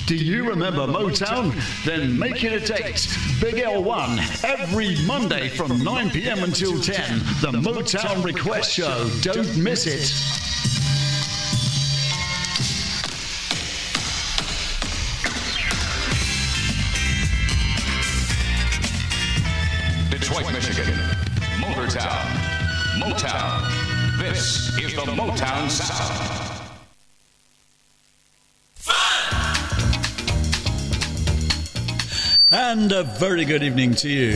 Do you remember Motown? Then make it a date. Big L1, every Monday from 9 p.m. until 10. The Motown Request Show. Don't miss it. Detroit, Michigan. Motortown. Motown. This is the Motown Sound. And a very good evening to you.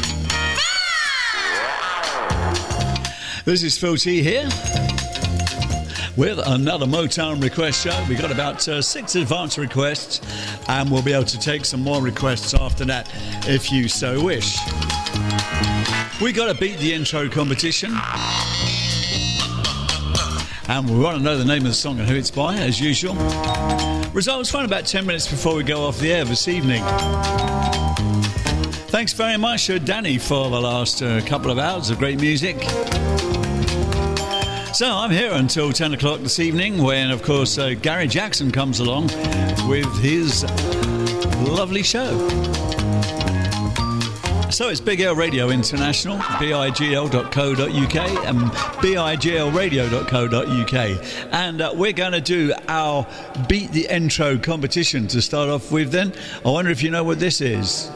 This is Phil T here with another Motown Request Show. We got about 6 advance requests, and we'll be able to take some more requests after that if you so wish. We got to beat the intro competition, and we want to know the name of the song and who it's by, as usual. Results find about 10 minutes before we go off the air this evening. Thanks very much, Danny, for the last couple of hours of great music. So I'm here until 10 o'clock this evening, when, of course, Gary Jackson comes along with his lovely show. So it's Big L Radio International, bigl.co.uk and biglradio.co.uk. And we're going to do our Beat the Intro competition to start off with then. I wonder if you know what this is.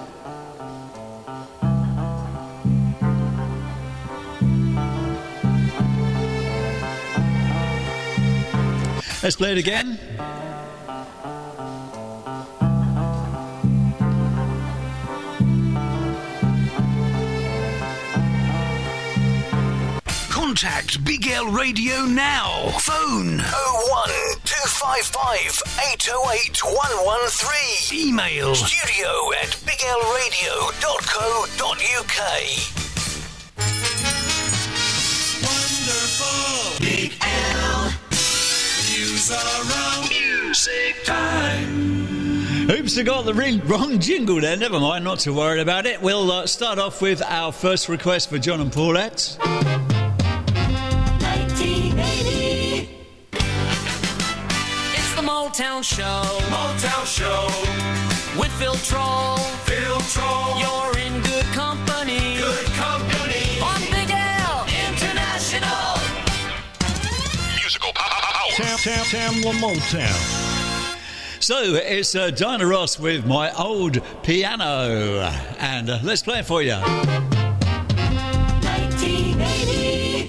Let's play it again. Contact Big L Radio now. Phone 01255 808 113. Email studio@biglradio.co.uk. Wonderful. Big L. News around music time. Oops, I got the wrong jingle there. Never mind, not too worried about it. We'll start off with our first request for John and Paulette. 1980. It's the Motown Show. Motown Show. With Phil Troll. Phil Troll. You're in good company. Good company. On Big L International. Musical power. Tam Motown. So it's Diana Ross with My Old Piano. And let's play it for you. 1980.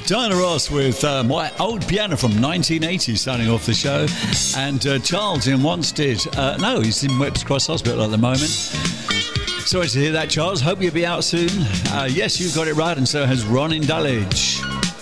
Diana Ross with My Old Piano from 1980 starting off the show. And Charles in Wanstead. No, he's in Whipps Cross Hospital at the moment. Sorry to hear that, Charles. Hope you'll be out soon. Yes, you got it right, and so has Ron in Dulwich.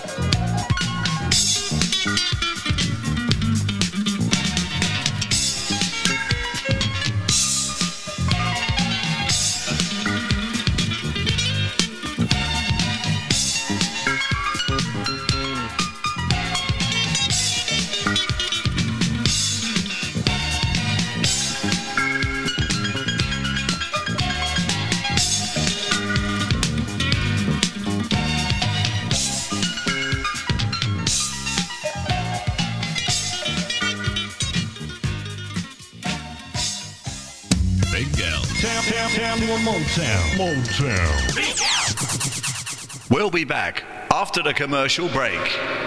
Motown. We'll be back after the commercial break.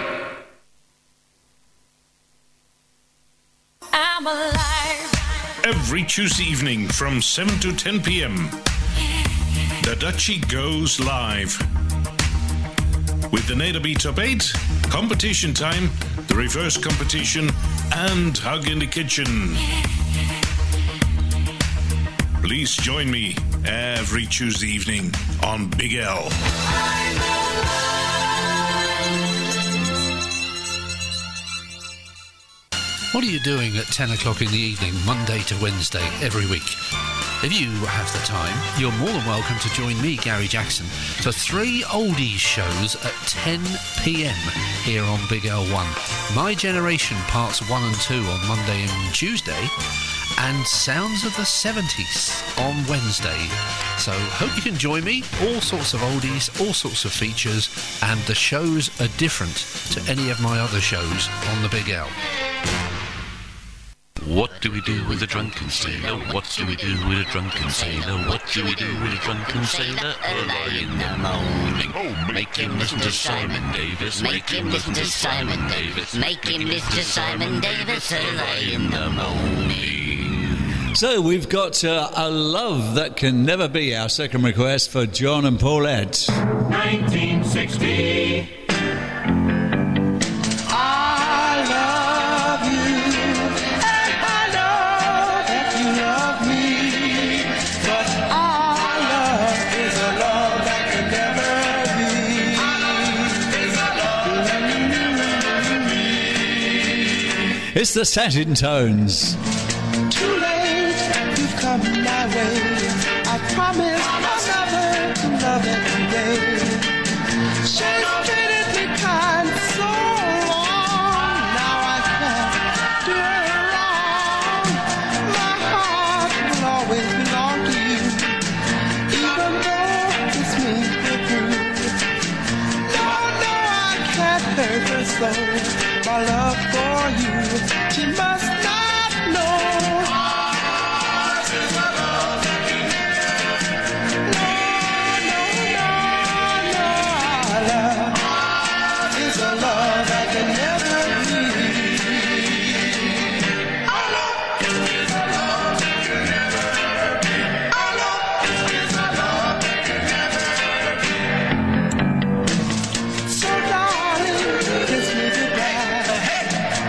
I'm alive. Every Tuesday evening from 7 to 10 p.m. The Dutchie goes live. With the Nader Beat Top 8, competition time, the reverse competition, and Hug in the Kitchen. Please join me every Tuesday evening on Big L. What are you doing at 10 o'clock in the evening, Monday to Wednesday, every week? If you have the time, you're more than welcome to join me, Gary Jackson, for 3 oldies shows at 10 p.m. here on Big L1. My Generation Parts 1 and 2 on Monday and Tuesday, and Sounds of the 70s on Wednesday. So hope you can join me. All sorts of oldies, all sorts of features, and the shows are different to any of my other shows on the Big L. What do we do with a drunken sailor? What do we do with a drunken sailor? What do we do with a drunken sailor? Early in the morning. Oh, make him listen to Simon Davis. Make him listen to Simon Davis. Make him listen to Simon Davis early in the morning. So we've got A Love That Can Never Be, our second request for John and Paulette. 1960. It's the Satin Tones. Too late, you've come my way. I promise I'll never love every day. She's treated me kind so long. Now I can't do her wrong. My heart will always belong to you, even though this means we're through. No, I can't hurt her so. My love for you, she must not know. Ours is a love that can never. Our love. Ours is a love that can never be. Our love is a love that can never be. Our love is a love that can never be. So darling, kiss me goodbye.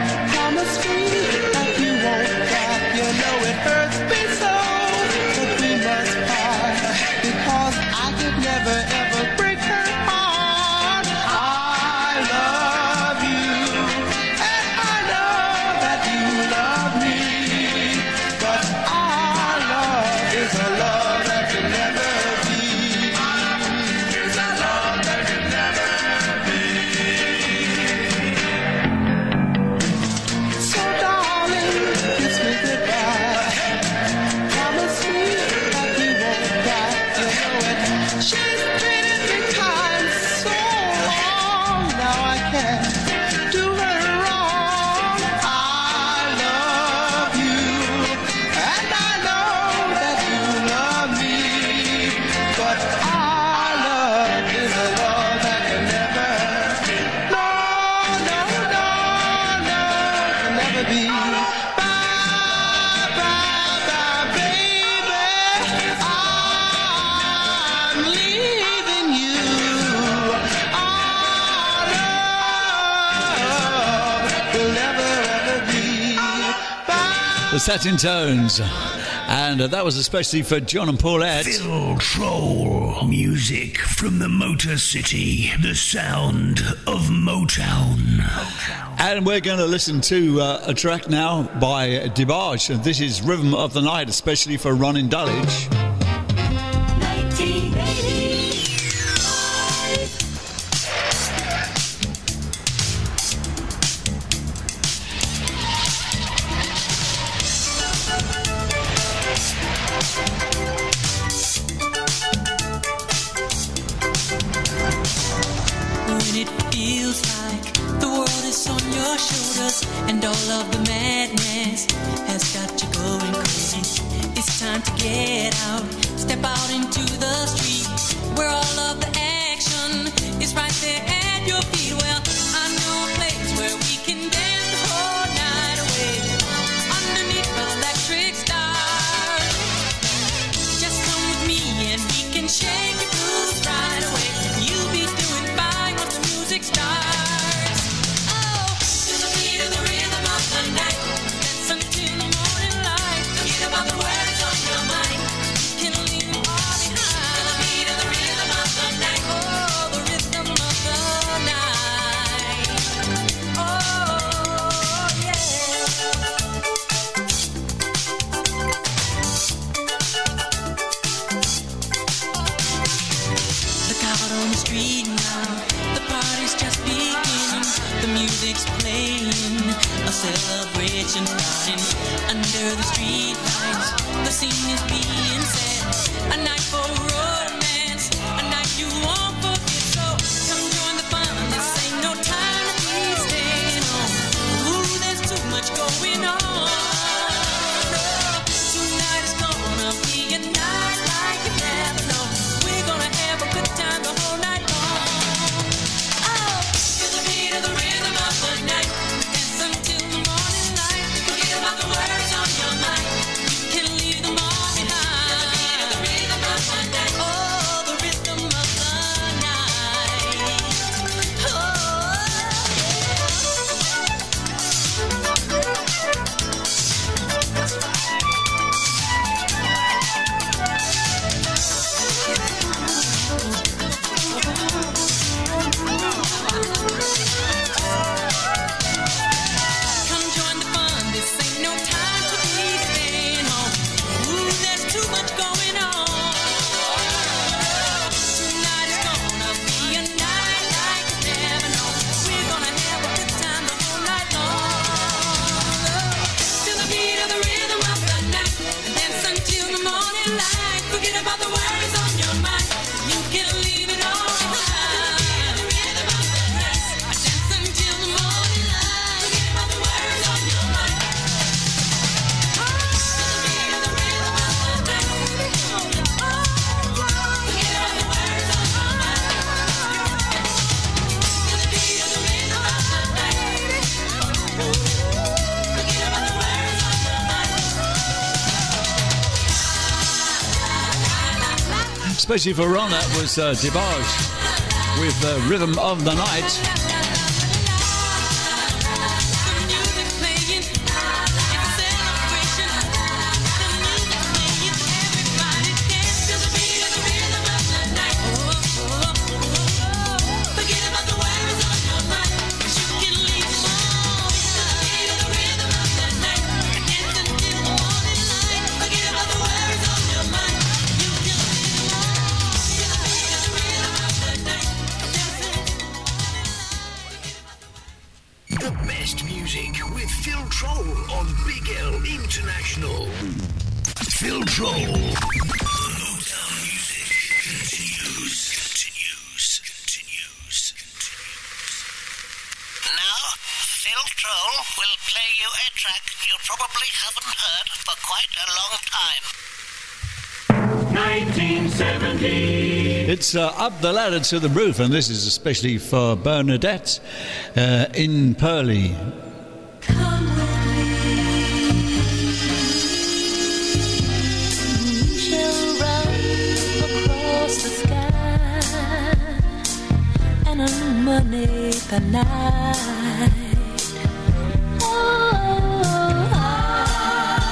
The Satin Tones. And that was especially for John and Paulette. Phil Troll. Music from the Motor City. The sound of Motown. And we're going to listen to a track now by DeBarge. And this is Rhythm of the Night, especially for Ronin Dulwich. 1980. When it feels like the world is on your shoulders and all of the madness has got you going crazy, it's time to get out, step out into the street where all of the action is right there at your feet. Well, I know a place where we can dance the whole night away underneath the electric stars. Just come with me and we can shake your blues right away. You'll be doing fine once the music starts. Oh, to the beat of the rhythm of the night, dance until the morning light. Forget about the words on your mind, can leave them all behind. To the beat of the rhythm of the night, oh, the rhythm of the night. Oh, yeah. Look out on the street now, the party's just beginning. The music's playing, a celebration starting under the street lights. The scene is being set, a night for romance, a night you won't forget. So come join the fun, this ain't no time to be staying home. Ooh, there's too much going on. Tonight is gonna be a night like you never know. We're gonna have a good time the whole night long. Oh, to the beat of the rhythm of the night, dance until the morning light. Forget about the words on your mind, you can leave them all behind. To the beat of the rhythm of the night, oh, the rhythm of the night. Oh, come join the fun, this ain't no time to be staying home. Ooh, there's too much going on. Tonight is gonna be a night like you never know. We're gonna have a good time the whole night long. To the beat of the rhythm of the night, dance until the morning light. Forget about the worries on your mind, you can leave it all behind. To the rhythm of the night, dance until the morning light. Forget about the worries on your mind. To the beat of the rhythm of the night, forget about the worries on your mind. To the beat of the rhythm of the night, forget about the worries on your mind. Especially for Ron, that was DeBarge with Rhythm of the Night. The music playing, it's a celebration. The music playing, everybody dance to the beat of the rhythm of the night. Forget about the worries on your mind, 'cause you can leave them all behind. To the rhythm of the night, dance until the morning light. Forget about the worries on your mind, you can leave them all. To the beat of the rhythm of the night, dance until the morning light. The best music with Phil Troll on Big L International. Phil Troll. Motown music continues. Now, Phil Troll will play you a track you probably haven't heard for quite a long time. 1970. It's Up the Ladder to the Roof, and this is especially for Bernadette in Purley. Come with me. We shall run across the sky and illuminate the night. Oh,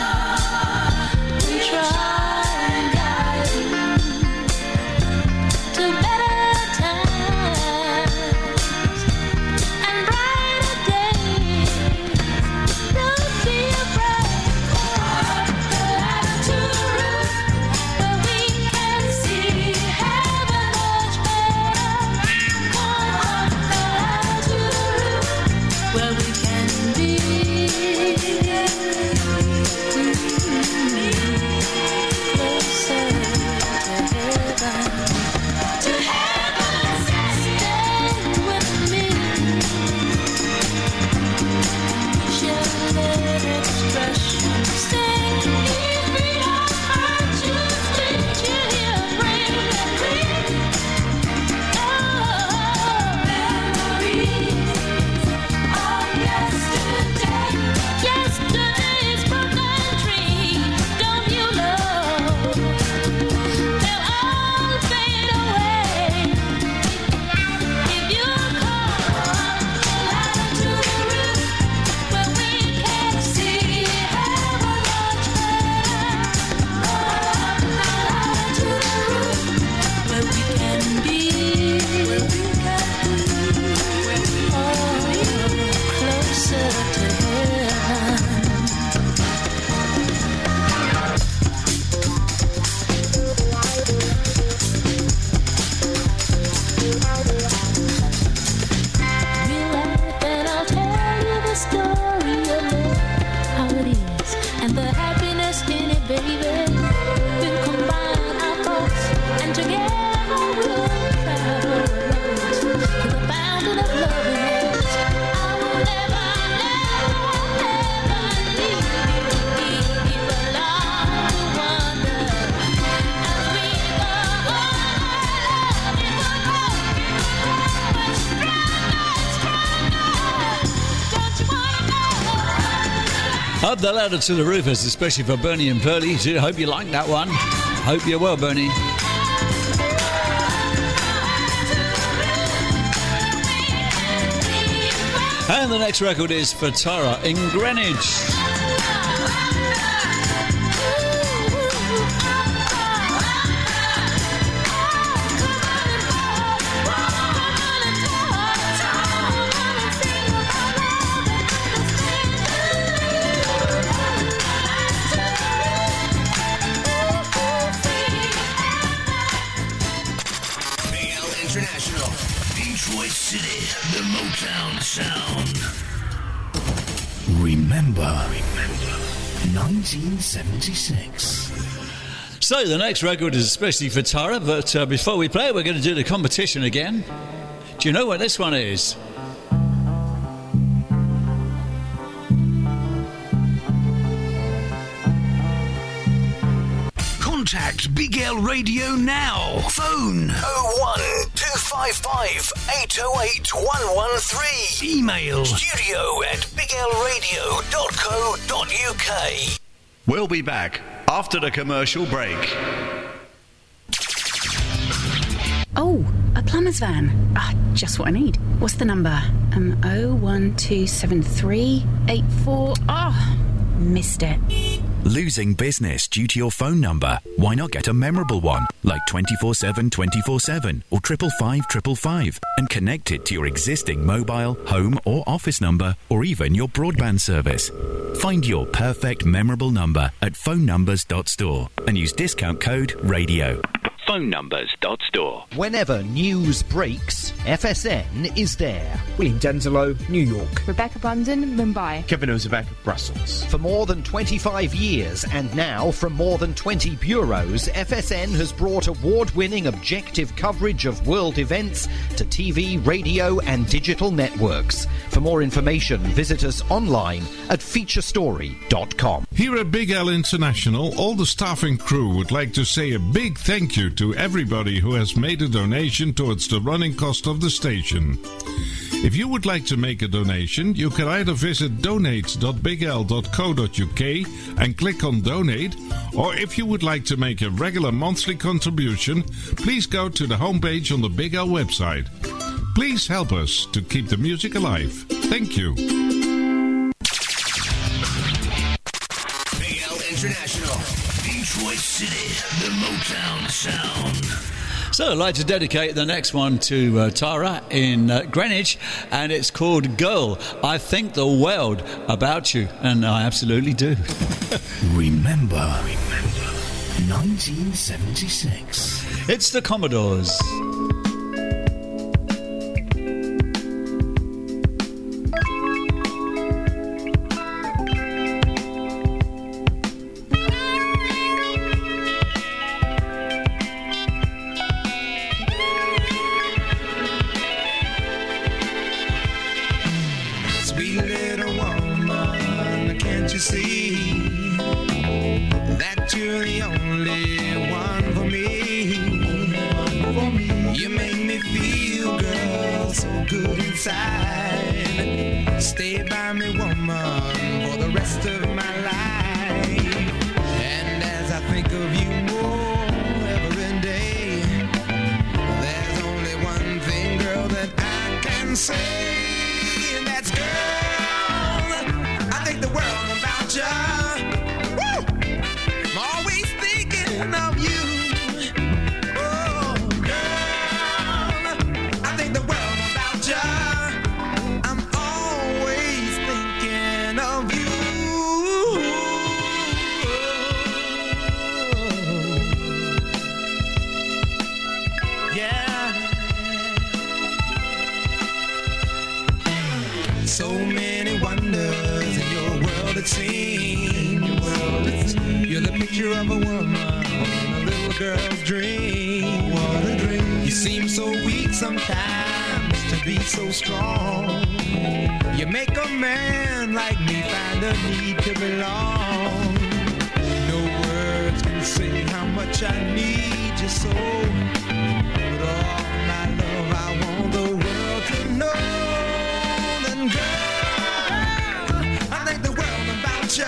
Up the ladder to the roofers, especially for Bernie and Pearlie. Hope you like that one. Hope you're well, Bernie. And the next record is for Tara in Greenwich. City, the Motown sound. Remember 1976. So the next record is especially for Tara, but before we play it, we're going to do the competition again. Do you know what this one is? Contact Big L Radio now. Phone 01255 808 113. Email studio@biglradio.co.uk. We'll be back after the commercial break. Oh, a plumber's van. Just what I need. What's the number? 01273 84. Missed it. Losing business due to your phone number? Why not get a memorable one, like 24/7 24/7 or 555 555, and connect it to your existing mobile, home or office number, or even your broadband service. Find your perfect memorable number at phonenumbers.store and use discount code RADIO. phonenumbers.store. Whenever news breaks, FSN is there. William Denzelo, New York. Rebecca Bunden, Mumbai. Kevin Ozebek, Brussels. For more than 25 years and now from more than 20 bureaus, FSN has brought award-winning objective coverage of world events to TV, radio and digital networks. For more information, visit us online at featurestory.com. Here at Big L International, all the staff and crew would like to say a big thank you to everybody who has made a donation towards the running cost of the station. If you would like to make a donation, you can either visit donate.bigl.co.uk and click on donate, or if you would like to make a regular monthly contribution, please go to the homepage on the Big L website. Please help us to keep the music alive. Thank you. Big L International, Detroit City, the Motown sound. So I'd like to dedicate the next one to Tara in Greenwich, and it's called Girl, I Think the World About You, and I absolutely do. Remember 1976. It's the Commodores. Stay by me, woman, for the rest of my life. And as I think of you more every day, there's only one thing, girl, that I can say, and that's, girl, I think the world about you. Woo! I'm always thinking of you. Oh, girl, I think the world about you. So many wonders in your world it seems. You're the picture of a woman in a little girl's dream. What a dream. You seem so weak sometimes to be so strong. You make a man like me find a need to belong. No words can say how much I need you so. But all my love I want the world to know. Girl, I think the world about you.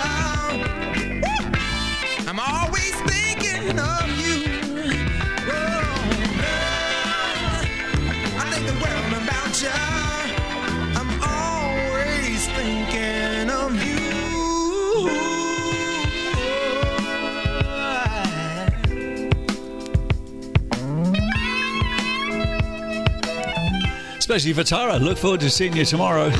I'm always thinking of you. Oh, I think the world about you. I'm always thinking of you. Especially for Tara. Look forward to seeing you tomorrow.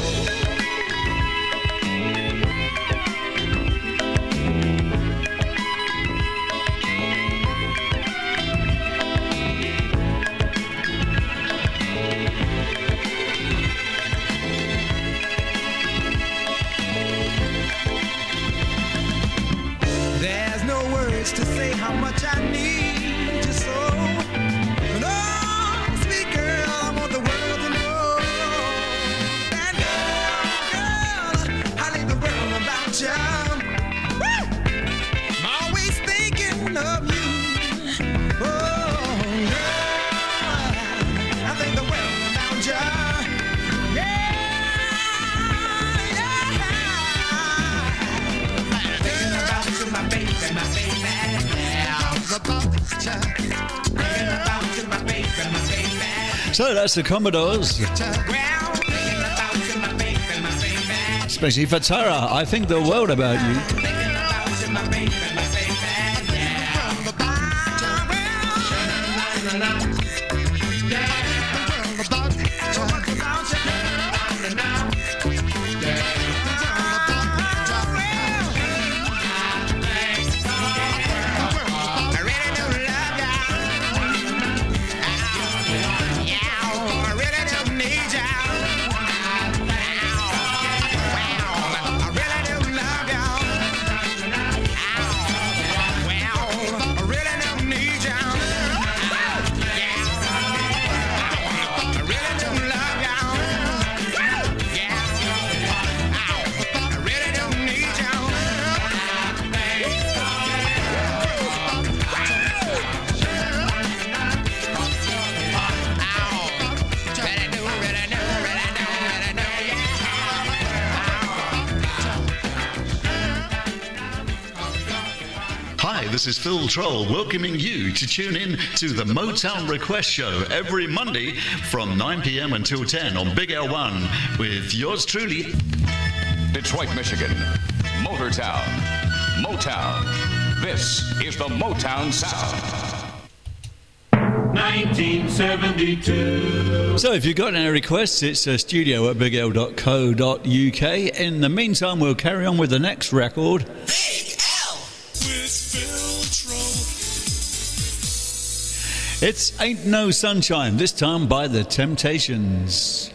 There's no words to say how much I need you so. But oh, sweet girl, I want the world to know. And girl, I need the world about you. Woo! I'm always thinking of you. Oh, girl, I think the world about you. Yeah. So that's the Commodores. Especially for Tara. I think the world about you. This is Phil Troll welcoming you to tune in to the Motown Request Show every Monday from 9 p.m. until 10 on Big L1 with yours truly, Detroit, Michigan, Motortown, Motown. This is the Motown Sound. 1972. So if you've got any requests, it's studio at bigl.co.uk. In the meantime, we'll carry on with the next record. It's Ain't No Sunshine, this time by The Temptations.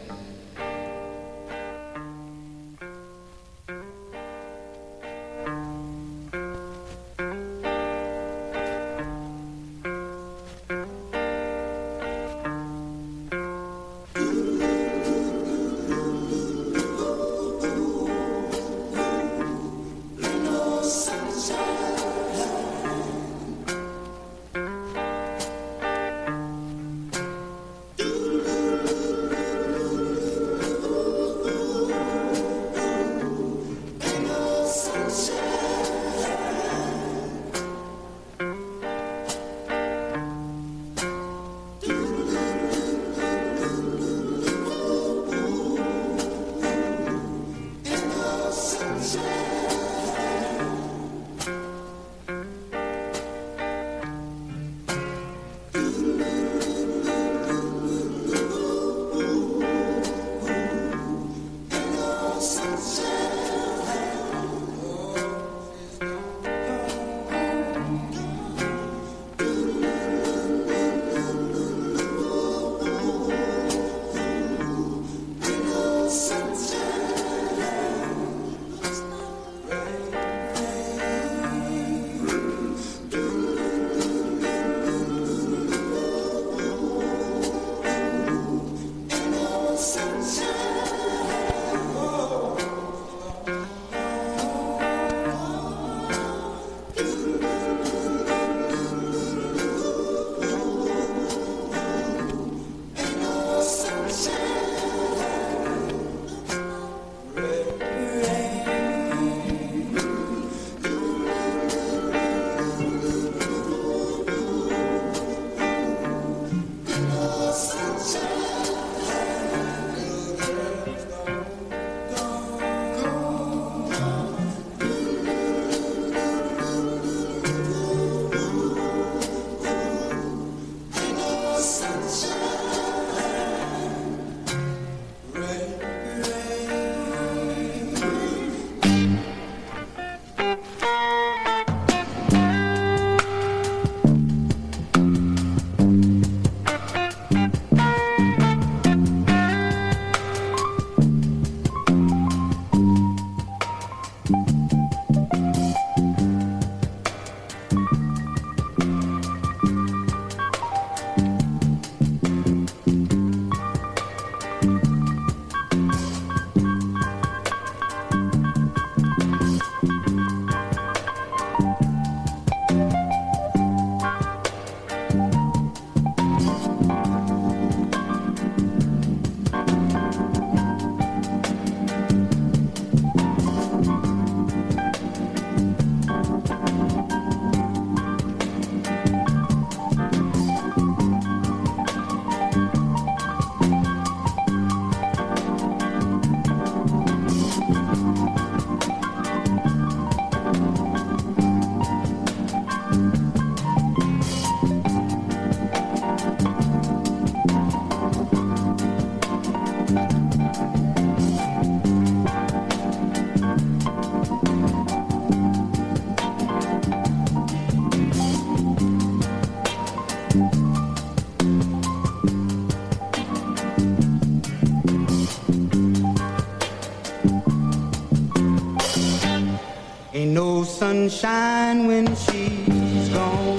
Sunshine when she's gone.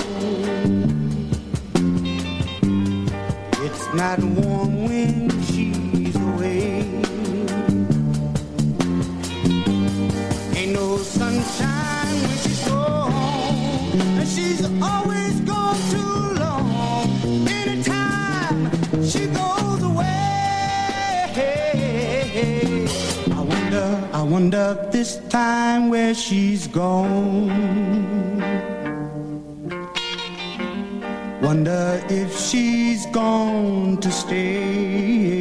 It's not warm when she's away. Ain't no sunshine when she's gone, and she's always gone too long. Anytime she goes away, I wonder this time where she's gone. Wonder if she's gone to stay.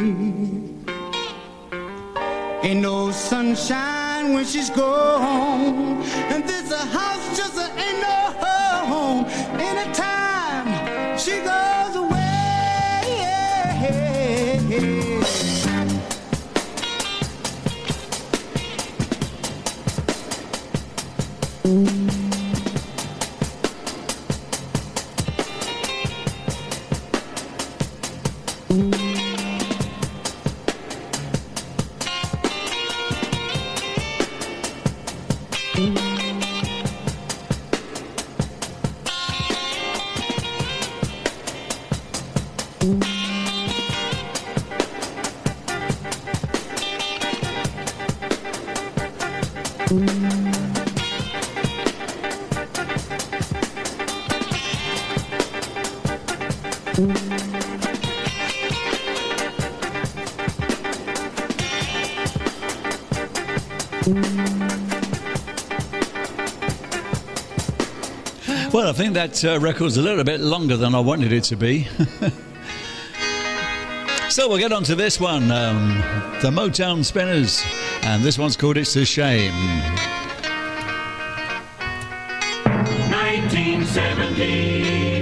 Ain't no sunshine when she's gone, and this house just ain't no home. Anytime she goes away. Well, I think that record's a little bit longer than I wanted it to be. So we'll get on to this one, the Motown Spinners, and this one's called It's a Shame. 1970.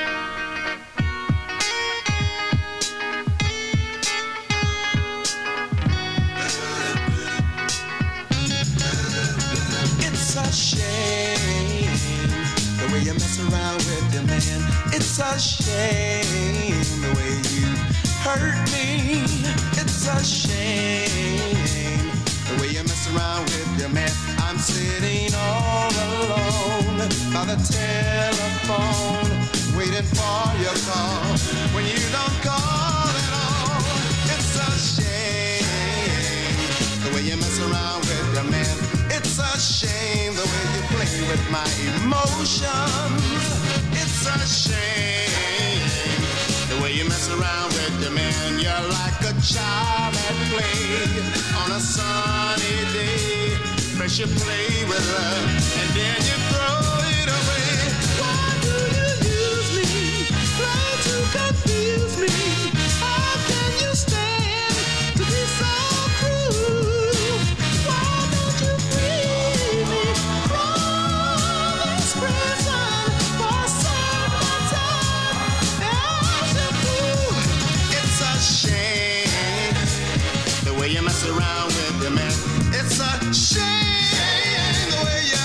It's a shame the way you mess around with your man. It's a shame the way you hurt me. It's a shame the way you mess around with your man. I'm sitting all alone by the telephone, waiting for your call. When you don't call at all, it's a shame the way you mess around with your man. It's a shame the way you play with my emotions. It's a shame the way you mess around with your man. You're like a child at play on a sunny day. First you play with her and then you throw it away. Why do you use me? Try to confuse me. How can you stand to be so cruel? Why don't you free me from this prison for some time? As you do, it's a shame the way you mess around with your man. It's a shame the way you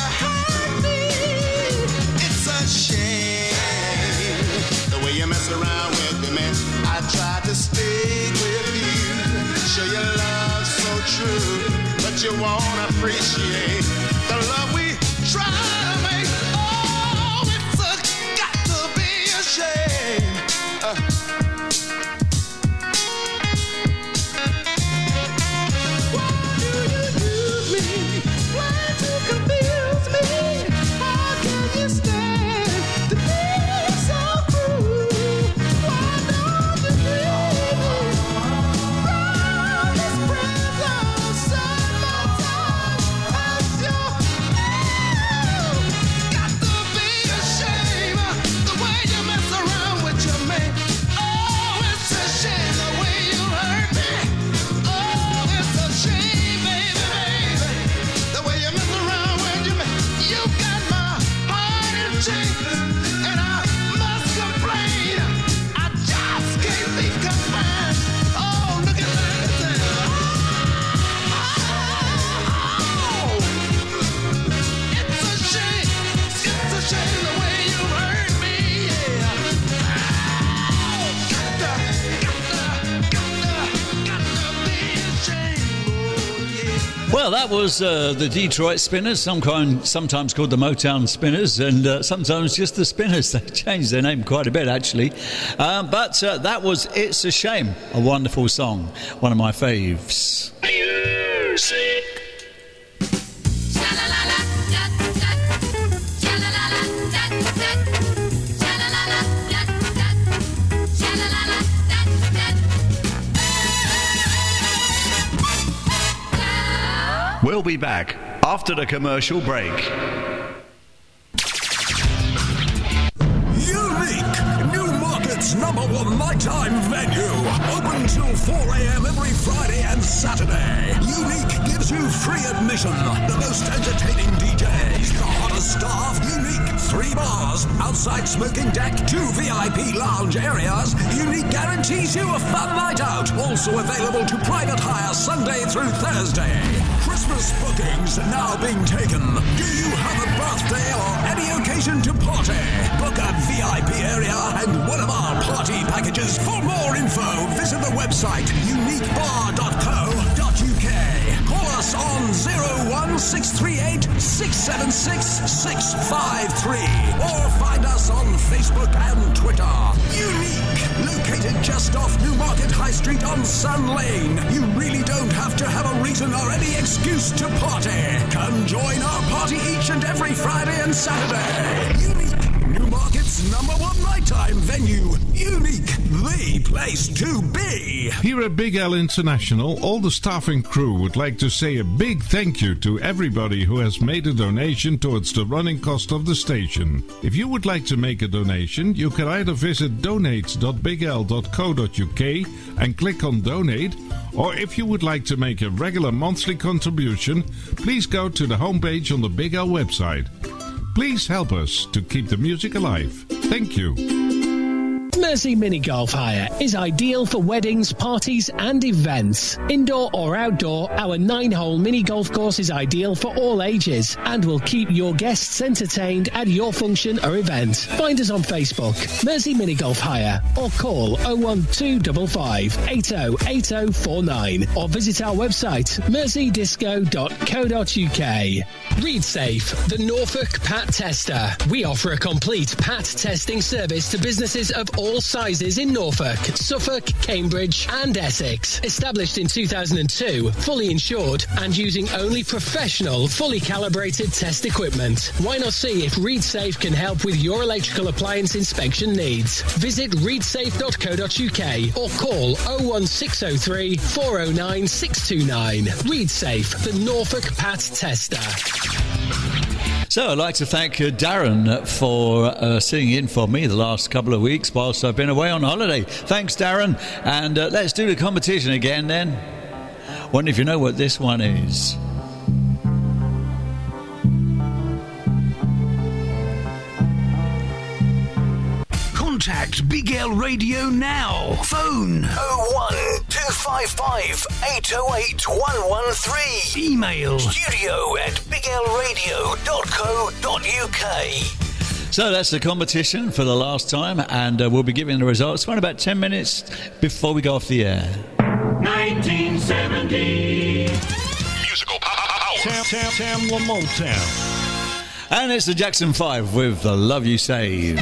mess around with you, man. I tried to stick with you, show your love so true, but you won't appreciate the love we try to make. Oh, it's got to be a shame. Why do you use me? Why to confuse me? How can you stand to be so cruel? Why don't you free me from this prison? Set my time as your got to be a shame the way you mess around with your man. Oh, it's a shame the way you hurt me. Oh, it's a shame, baby, baby, the way you mess around with your man. You got my heart in chains, and I must complain. I just can't be confined. Oh, look at that. Oh, it's a shame. It's a shame the way you hurt me. Yeah. Gotta be a shame. Oh, yeah. Well, that was the Detroit Spinners, sometimes called the Motown Spinners, and sometimes just the Spinners. They changed their name quite a bit, actually. But that was It's a Shame, a wonderful song, one of my faves. Music. We'll be back after the commercial break. Unique, Newmarket's #1 nighttime venue. Open till 4 a.m. every Friday and Saturday. Unique gives you free admission. The most entertaining DJs, the hottest staff. Unique, 3 bars, outside smoking deck, 2 VIP lounge areas. Unique guarantees you a fun night out. Also available to private hire Sunday through Thursday. Christmas bookings now being taken. Do you have a birthday or any occasion to party? Book a VIP area and one of our party packages. For more info, visit the website uniquebar.co.uk. Call us on 01638 676 653 or find us on Facebook and Twitter. Unique, located just off Newmarket High Street on Sun Lane. You really don't have to have a reason or any excuse to party. Come join our party each and every Friday and Saturday. Unique, Newmarket's #1 nighttime venue. Unique, the place to be. Here at Big L International, all the staff and crew would like to say a big thank you to everybody who has made a donation towards the running cost of the station. If you would like to make a donation, you can either visit donate.bigl.co.uk and click on donate, or if you would like to make a regular monthly contribution, please go to the homepage on the Big L website. Please help us to keep the music alive. Thank you. Mersey Mini Golf Hire is ideal for weddings, parties and events. Indoor or outdoor, our 9-hole mini golf course is ideal for all ages and will keep your guests entertained at your function or event. Find us on Facebook, Mersey Mini Golf Hire, or call 01255 808049 or visit our website merseydisco.co.uk. ReadSafe, the Norfolk Pat Tester. We offer a complete Pat testing service to businesses of all sizes in Norfolk, Suffolk, Cambridge and Essex. Established in 2002, fully insured and using only professional, fully calibrated test equipment. Why not see if ReadSafe can help with your electrical appliance inspection needs? Visit readsafe.co.uk or call 01603 409 629. ReadSafe, the Norfolk Pat Tester. So I'd like to thank Darren for sitting in for me the last couple of weeks whilst I've been away on holiday. Thanks, Darren. And let's do the competition again then. Wonder if you know what this one is. Contact Big L Radio now. Phone 01255 808 113. Email studio@biglradio.co.uk. So that's the competition for the last time, and we'll be giving the results in about 10 minutes before we go off the air. 1970. Musical power. Tamla Motown. And it's the Jackson 5 with The Love You Save.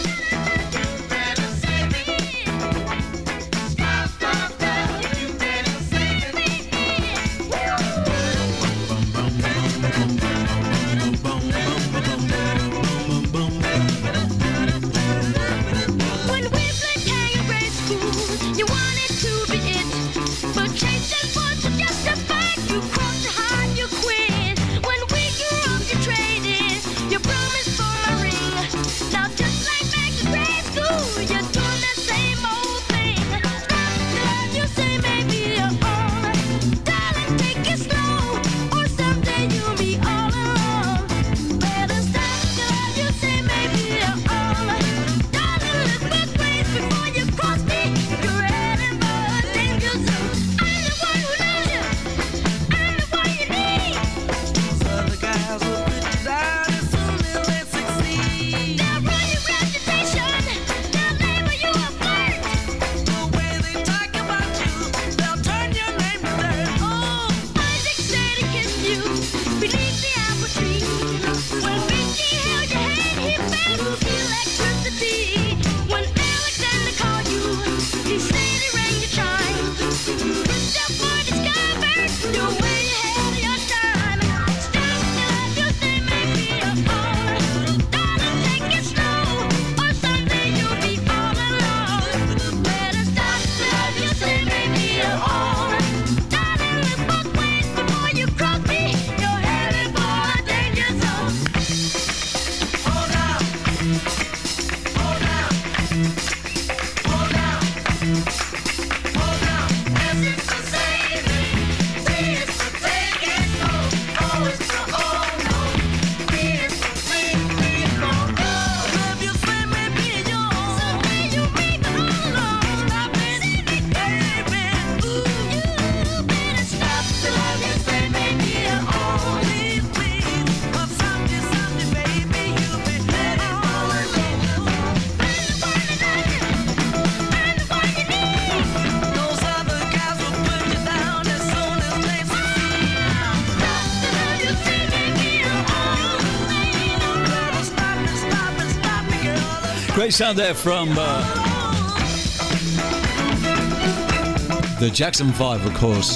Great sound there from the Jackson 5, of course.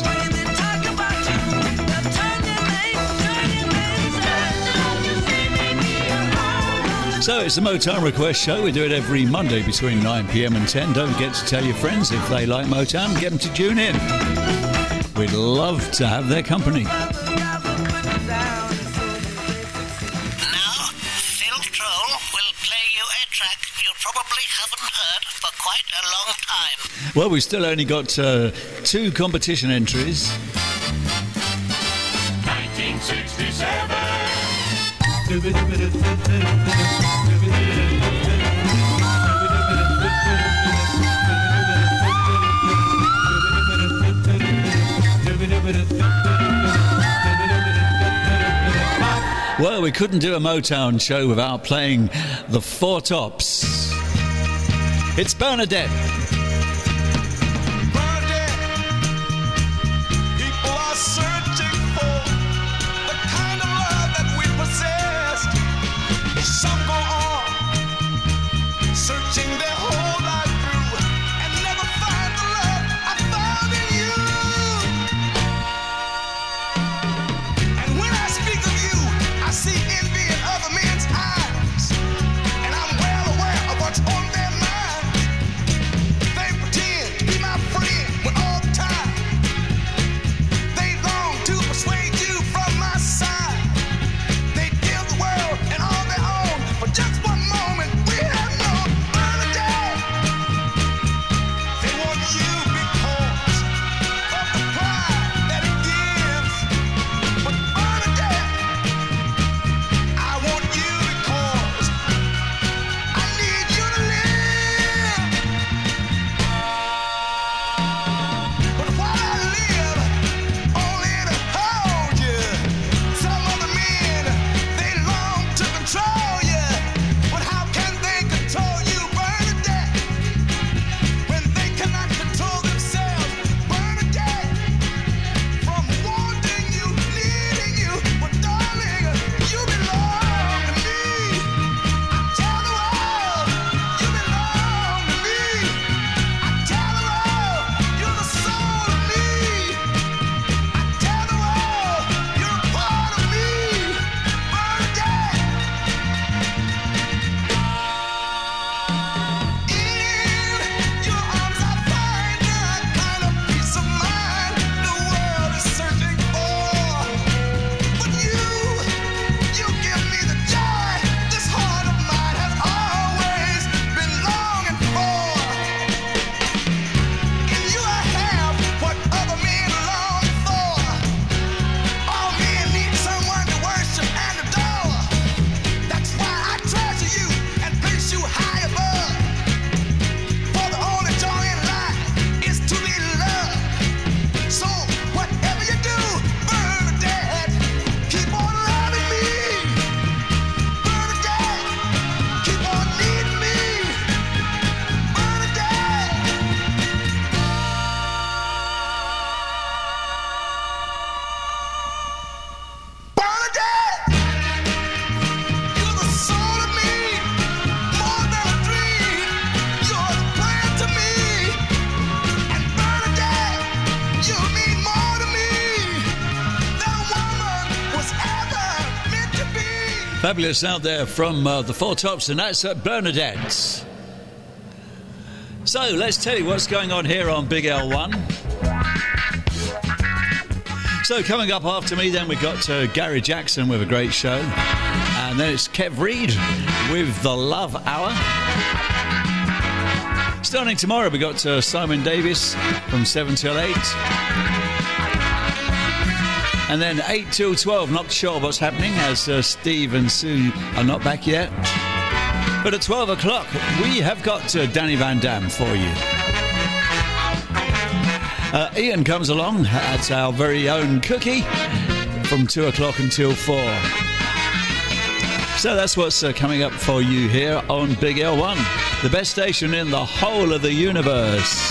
So it's the Motown Request Show. We do it every Monday between 9 p.m. and 10. Don't forget to tell your friends if they like Motown. Get them to tune in. We'd love to have their company. Well, we've still only got 2 competition entries. 1967. Well, we couldn't do a Motown show without playing the Four Tops. It's Bernadette. Fabulous out there from the Four Tops, and that's at Bernadette's. So let's tell you what's going on here on Big L1. So coming up after me, then we've got Gary Jackson with a great show, and then it's Kev Reed with the Love Hour. Starting tomorrow, we've got Simon Davis from 7 till 8. And then 8 till 12, not sure what's happening as Steve and Sue are not back yet. But at 12 o'clock, we have got Danny Van Dam for you. Ian comes along, that's our very own Cookie, from 2 o'clock until 4. So that's what's coming up for you here on Big L1, the best station in the whole of the universe.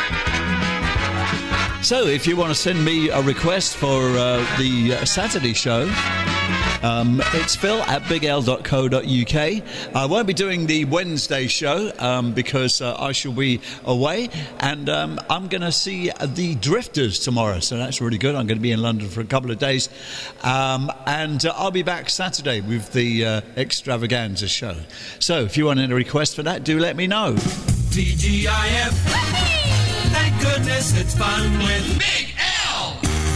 So if you want to send me a request for the Saturday show, it's phil@bigl.co.uk. I won't be doing the Wednesday show because I shall be away, and I'm going to see the Drifters tomorrow, so that's really good. I'm going to be in London for a couple of days, and I'll be back Saturday with the Extravaganza show. So if you want any request for that, do let me know. TGIF. Thank goodness it's fun with Big L.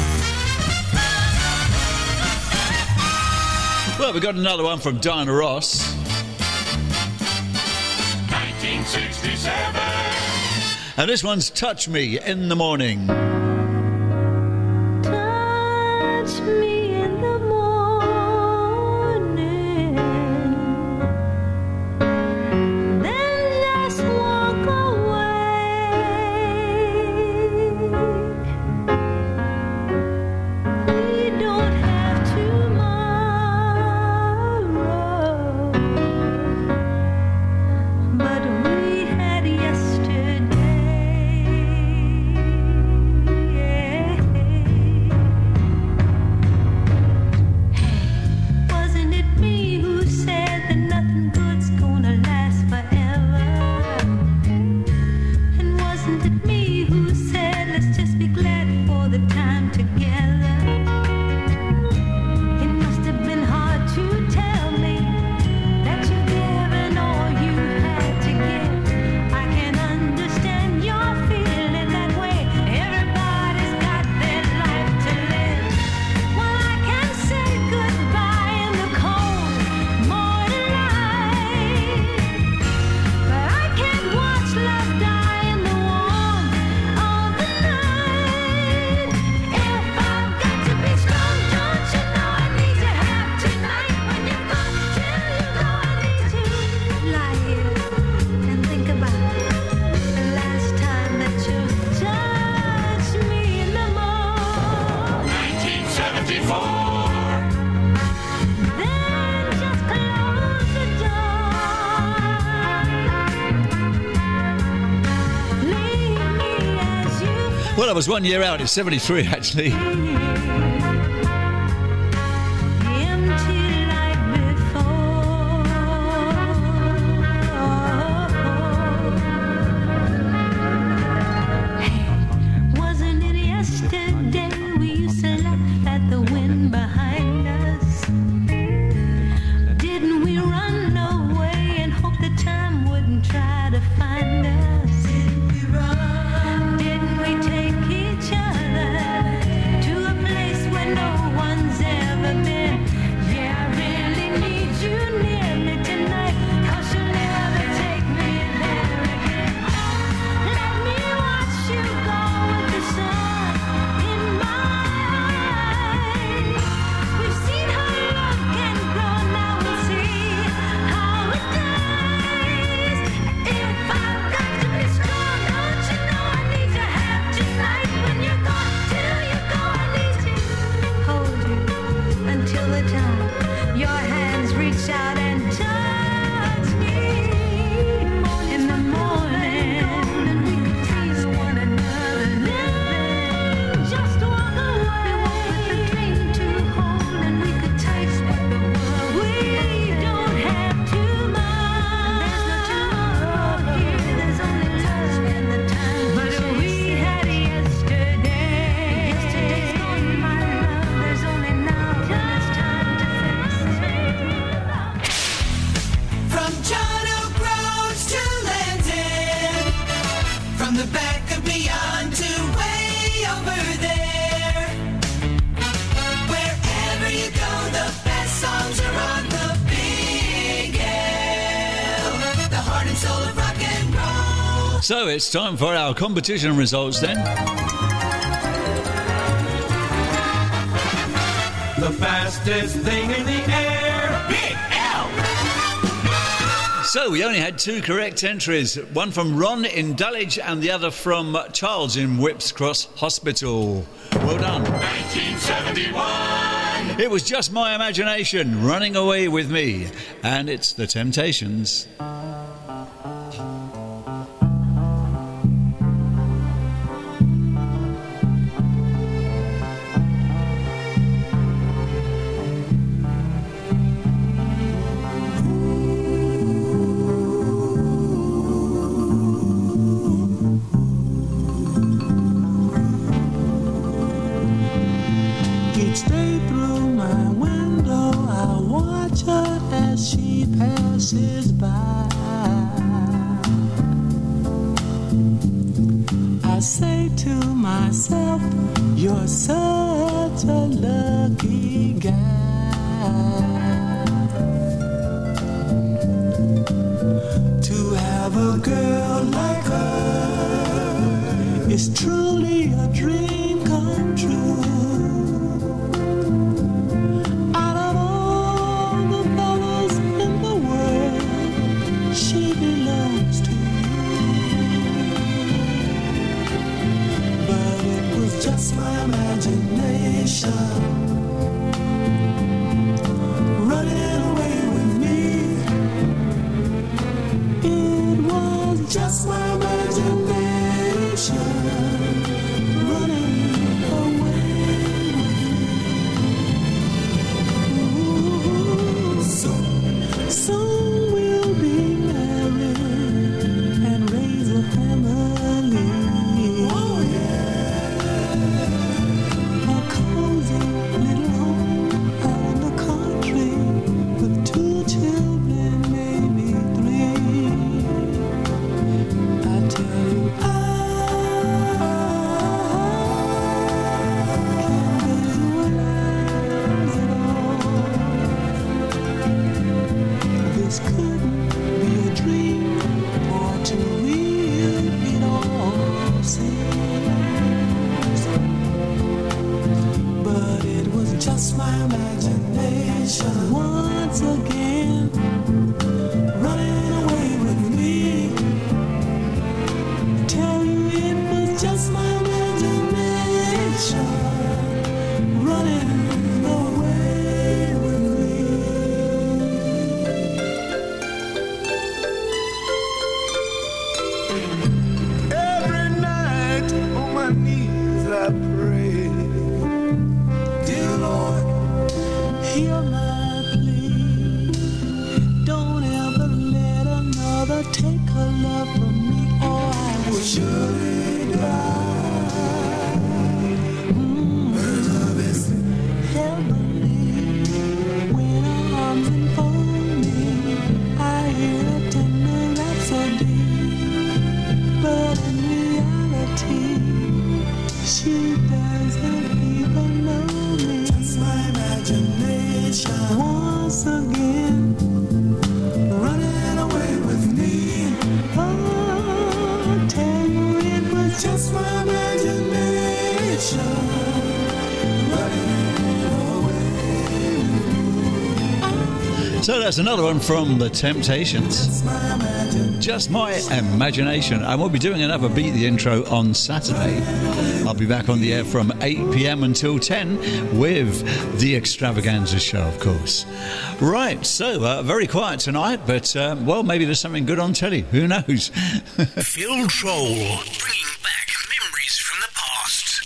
Well, we've got another one from Diana Ross. 1967. And this one's Touch Me in the Morning. Touch me in the morning, then just walk away. We don't have tomorrow, but we had yesterday. Wasn't it me who said that nothing good's gonna last forever? And wasn't it me who said let's just be glad for the time together? It must have been hard to tell me that you've given all you had to give. I can understand your feeling that way. Everybody's got their life to live. Well, I can say goodbye in the cold morning light, but I can't watch love die in the warmth of the night. If I've got to be strong, don't you know I need to have tonight? When you're gone, till you go, I need to lie here and think about the last time that you touched me in the morning. 1974. Then just close the door. Leave me as you Well, I was 1 year out. It's 73, actually. empty like before. Hey, wasn't it yesterday we used to laugh at the wind behind us? Didn't we run away and hope the time wouldn't try to find us? Didn't we take each other to a place So it's time for our competition results then. The fastest thing in the air, Big L. So we only had 2 correct entries, one from Ron in Dulwich and the other from Charles in Whips Cross Hospital. Well done. 1971. It was Just My Imagination, Running Away With Me, and it's The Temptations. Each day through my window, I watch her as she passes by. I say to myself, you're such a lucky guy. To have a girl like her is truly a dream come true. She belongs to you, but it was just my imagination running away with me. It was just my imagination running away with me. Ooh, soon we'll be and raise a family. Oh yeah. A cozy little home out in the country with 2 children, maybe 3. I tell you, I can't visualize it all. This couldn't be a dream. To real it all seems, but it was just my imagination once again running away with me. Tell you it was just my imagination running away with me. I pray, dear Lord, hear my plea. Don't ever let another take her love from me, or I will surely die. Her love is heavenly. When her arms enfold me, I hear a tender rhapsody, but in reality she doesn't even know me. Just my imagination once again running away with me. Oh, tell you it was just my imagination running away with me. So that's another one from The Temptations. Just My Imagination. And we'll be doing another Beat the Intro on Saturday. I'll be back on the air from 8 p.m. until 10 with the Extravaganza show, of course. Right, so very quiet tonight, but, well, maybe there's something good on telly. Who knows? Phil Troll, bringing back memories from the past.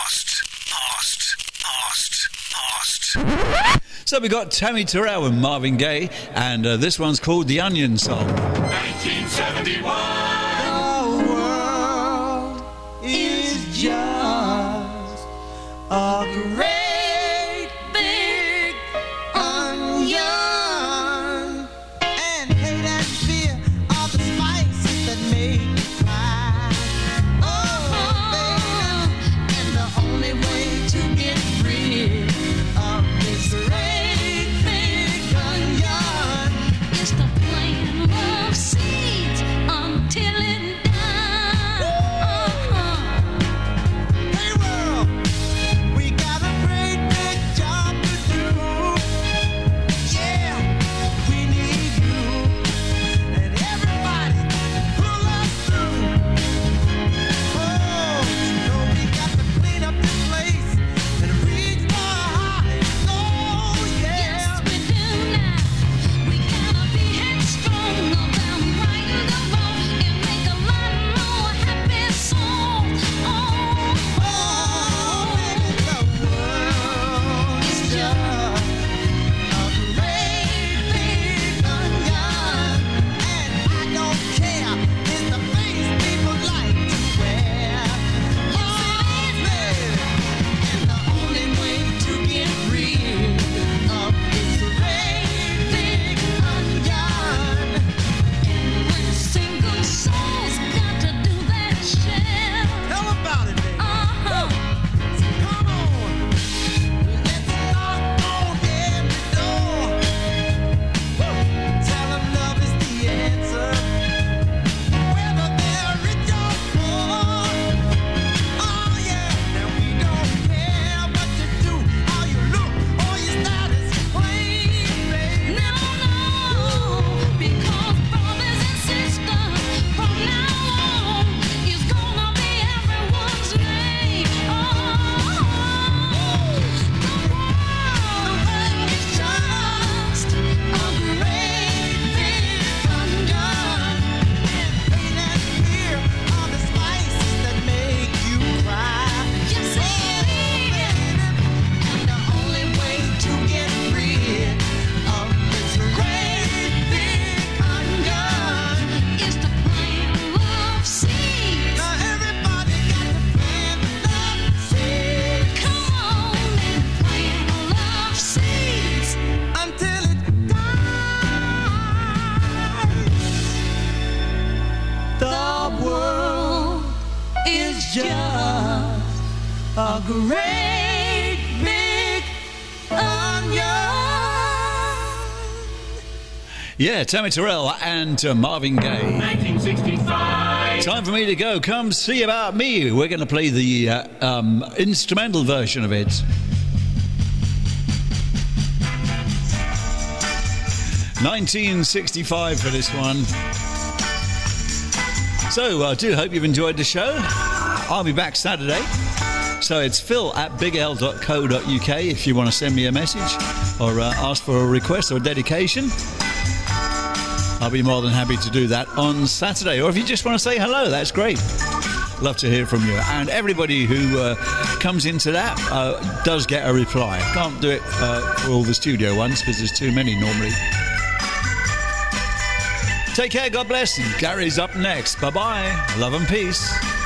So we got Tammy Terrell and Marvin Gaye, and this one's called The Onion Song. 1971. The world is just a great big onion, and hate and fear are the spices that make me cry. Oh, baby, and the only way to get rid of this great big onion is to plant love seeds until it dies. just a great big onion. Yeah, Tammy Terrell and Marvin Gaye. 1965. Time for me to go. Come see about me. We're going to play the instrumental version of it. 1965 for this one. So I do hope you've enjoyed the show. I'll be back Saturday. So it's phil@bigl.co.uk if you want to send me a message or ask for a request or a dedication. I'll be more than happy to do that on Saturday. Or if you just want to say hello, that's great. Love to hear from you. And everybody who comes into that does get a reply. Can't do it for all the studio ones because there's too many normally. Take care, God bless. And Gary's up next. Bye-bye. Love and peace.